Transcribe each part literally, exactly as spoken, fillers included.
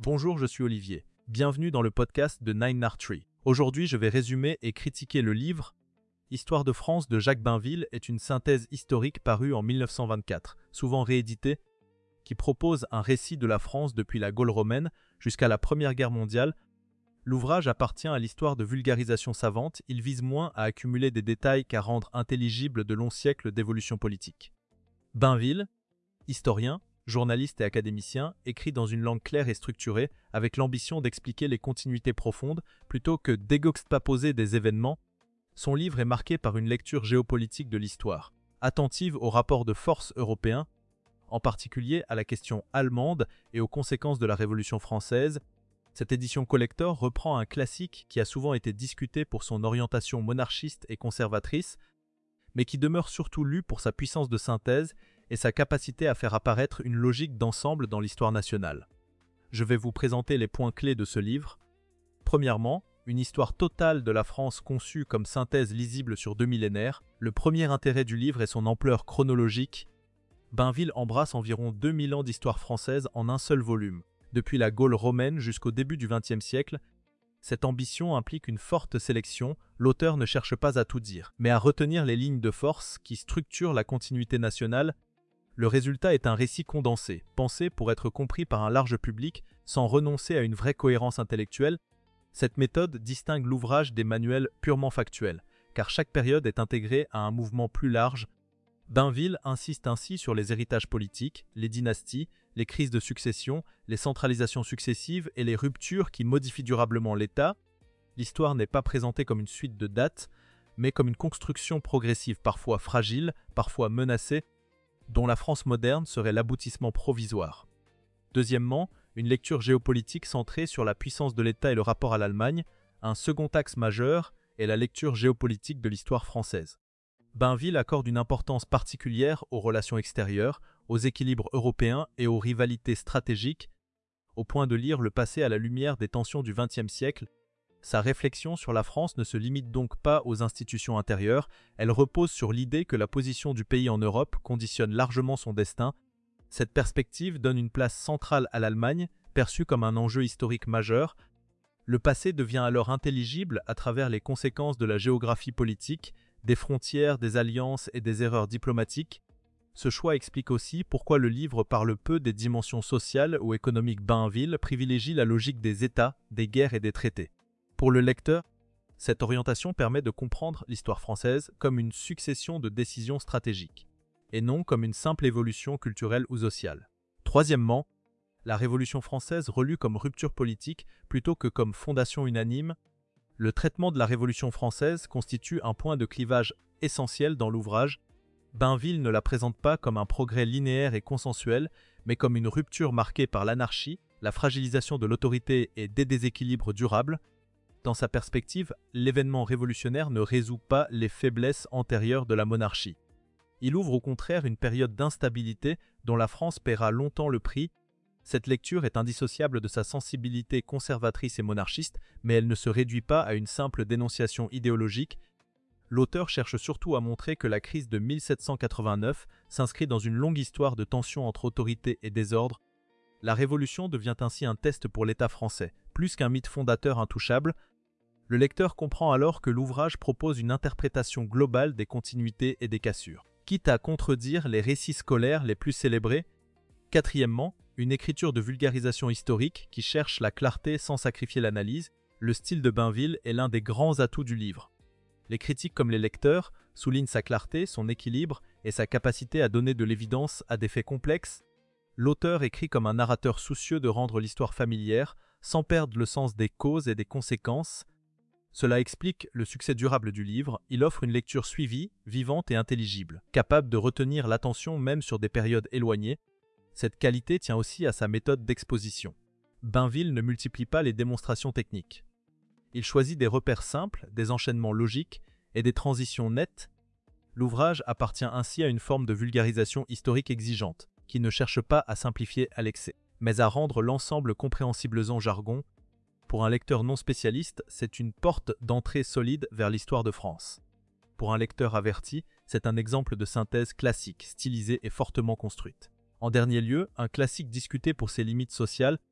Bonjour, je suis Olivier. Bienvenue dans le podcast de Nine Tree. Aujourd'hui, je vais résumer et critiquer le livre Histoire de France de Jacques Bainville est une synthèse historique parue en mille neuf cent vingt-quatre, souvent rééditée, qui propose un récit de la France depuis la Gaule romaine jusqu'à la Première Guerre mondiale. L'ouvrage appartient à l'histoire de vulgarisation savante, il vise moins à accumuler des détails qu'à rendre intelligibles de longs siècles d'évolution politique. Bainville, historien, journaliste et académicien, écrit dans une langue claire et structurée, avec l'ambition d'expliquer les continuités profondes plutôt que d'exposer des événements. Son livre est marqué par une lecture géopolitique de l'histoire, attentive aux rapports de force européens, en particulier à la question allemande et aux conséquences de la Révolution française. Cette édition collector reprend un classique qui a souvent été discuté pour son orientation monarchiste et conservatrice, mais qui demeure surtout lu pour sa puissance de synthèse et sa capacité à faire apparaître une logique d'ensemble dans l'histoire nationale. Je vais vous présenter les points clés de ce livre. Premièrement, une histoire totale de la France conçue comme synthèse lisible sur deux millénaires. Le premier intérêt du livre est son ampleur chronologique. Bainville embrasse environ deux mille ans d'histoire française en un seul volume. Depuis la Gaule romaine jusqu'au début du vingtième siècle, cette ambition implique une forte sélection. L'auteur ne cherche pas à tout dire, mais à retenir les lignes de force qui structurent la continuité nationale. Le résultat est un récit condensé, pensé pour être compris par un large public sans renoncer à une vraie cohérence intellectuelle. Cette méthode distingue l'ouvrage des manuels purement factuels, car chaque période est intégrée à un mouvement plus large. Bainville insiste ainsi sur les héritages politiques, les dynasties, les crises de succession, les centralisations successives et les ruptures qui modifient durablement l'État. L'histoire n'est pas présentée comme une suite de dates, mais comme une construction progressive parfois fragile, parfois menacée, dont la France moderne serait l'aboutissement provisoire. Deuxièmement, une lecture géopolitique centrée sur la puissance de l'État et le rapport à l'Allemagne. Un second axe majeur est la lecture géopolitique de l'histoire française. Bainville accorde une importance particulière aux relations extérieures, aux équilibres européens et aux rivalités stratégiques, au point de lire le passé à la lumière des tensions du vingtième siècle. Sa réflexion sur la France ne se limite donc pas aux institutions intérieures, elle repose sur l'idée que la position du pays en Europe conditionne largement son destin. Cette perspective donne une place centrale à l'Allemagne, perçue comme un enjeu historique majeur. Le passé devient alors intelligible à travers les conséquences de la géographie politique, des frontières, des alliances et des erreurs diplomatiques. Ce choix explique aussi pourquoi le livre parle peu des dimensions sociales ou économiques. Bainville privilégie la logique des États, des guerres et des traités. Pour le lecteur, cette orientation permet de comprendre l'histoire française comme une succession de décisions stratégiques, et non comme une simple évolution culturelle ou sociale. Troisièmement, la Révolution française relue comme rupture politique plutôt que comme fondation unanime. Le traitement de la Révolution française constitue un point de clivage essentiel dans l'ouvrage. Bainville ne la présente pas comme un progrès linéaire et consensuel, mais comme une rupture marquée par l'anarchie, la fragilisation de l'autorité et des déséquilibres durables. Dans sa perspective, l'événement révolutionnaire ne résout pas les faiblesses antérieures de la monarchie. Il ouvre au contraire une période d'instabilité dont la France paiera longtemps le prix. Cette lecture est indissociable de sa sensibilité conservatrice et monarchiste, mais elle ne se réduit pas à une simple dénonciation idéologique. L'auteur cherche surtout à montrer que la crise de mille sept cent quatre-vingt-neuf s'inscrit dans une longue histoire de tensions entre autorité et désordre. La Révolution devient ainsi un test pour l'État français, plus qu'un mythe fondateur intouchable. Le lecteur comprend alors que l'ouvrage propose une interprétation globale des continuités et des cassures, quitte à contredire les récits scolaires les plus célébrés. Quatrièmement, une écriture de vulgarisation historique qui cherche la clarté sans sacrifier l'analyse. Le style de Bainville est l'un des grands atouts du livre. Les critiques comme les lecteurs soulignent sa clarté, son équilibre et sa capacité à donner de l'évidence à des faits complexes. L'auteur écrit comme un narrateur soucieux de rendre l'histoire familière, sans perdre le sens des causes et des conséquences. Cela explique le succès durable du livre. Il offre une lecture suivie, vivante et intelligible, capable de retenir l'attention même sur des périodes éloignées. Cette qualité tient aussi à sa méthode d'exposition. Bainville ne multiplie pas les démonstrations techniques. Il choisit des repères simples, des enchaînements logiques et des transitions nettes. L'ouvrage appartient ainsi à une forme de vulgarisation historique exigeante, qui ne cherche pas à simplifier à l'excès, mais à rendre l'ensemble compréhensible en jargon. Pour un lecteur non spécialiste, c'est une porte d'entrée solide vers l'histoire de France. Pour un lecteur averti, c'est un exemple de synthèse classique, stylisée et fortement construite. En dernier lieu, un classique discuté pour ses limites sociales.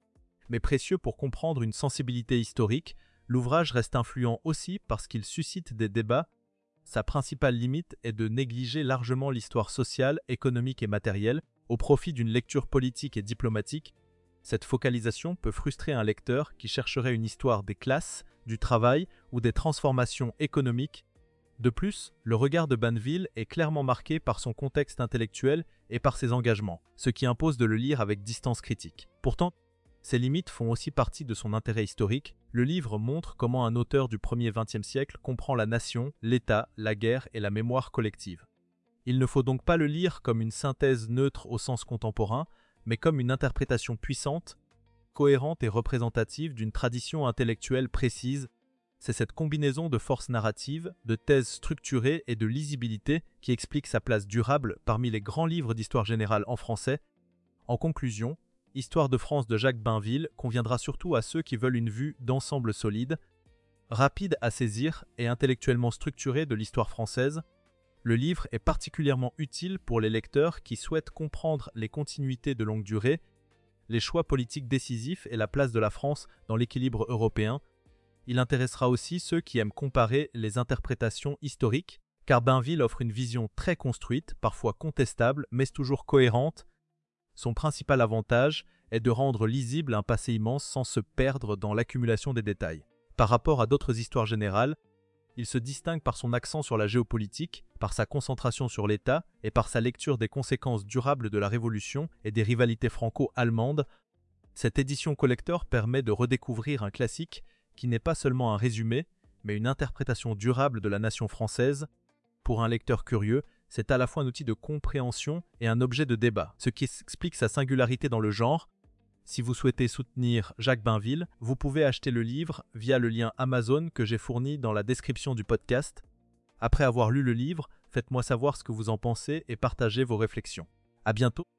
Mais précieux pour comprendre une sensibilité historique, l'ouvrage reste influent aussi parce qu'il suscite des débats. Sa principale limite est de négliger largement l'histoire sociale, économique et matérielle au profit d'une lecture politique et diplomatique. Cette focalisation peut frustrer un lecteur qui chercherait une histoire des classes, du travail ou des transformations économiques. De plus, le regard de Banville est clairement marqué par son contexte intellectuel et par ses engagements, ce qui impose de le lire avec distance critique. Pourtant, ces limites font aussi partie de son intérêt historique. Le livre montre comment un auteur du premier vingtième siècle comprend la nation, l'État, la guerre et la mémoire collective. Il ne faut donc pas le lire comme une synthèse neutre au sens contemporain, mais comme une interprétation puissante, cohérente et représentative d'une tradition intellectuelle précise. C'est cette combinaison de force narrative, de thèses structurées et de lisibilité qui explique sa place durable parmi les grands livres d'histoire générale en français. En conclusion, Histoire de France de Jacques Bainville conviendra surtout à ceux qui veulent une vue d'ensemble solide, rapide à saisir et intellectuellement structurée de l'histoire française. Le livre est particulièrement utile pour les lecteurs qui souhaitent comprendre les continuités de longue durée, les choix politiques décisifs et la place de la France dans l'équilibre européen. Il intéressera aussi ceux qui aiment comparer les interprétations historiques, car Bainville offre une vision très construite, parfois contestable, mais toujours cohérente. Son principal avantage est de rendre lisible un passé immense sans se perdre dans l'accumulation des détails. Par rapport à d'autres histoires générales, il se distingue par son accent sur la géopolitique, par sa concentration sur l'État et par sa lecture des conséquences durables de la Révolution et des rivalités franco-allemandes. Cette édition collector permet de redécouvrir un classique qui n'est pas seulement un résumé, mais une interprétation durable de la nation française. Pour un lecteur curieux, c'est à la fois un outil de compréhension et un objet de débat, ce qui explique sa singularité dans le genre. Si vous souhaitez soutenir Jacques Bainville, vous pouvez acheter le livre via le lien Amazon que j'ai fourni dans la description du podcast. Après avoir lu le livre, faites-moi savoir ce que vous en pensez et partagez vos réflexions. À bientôt!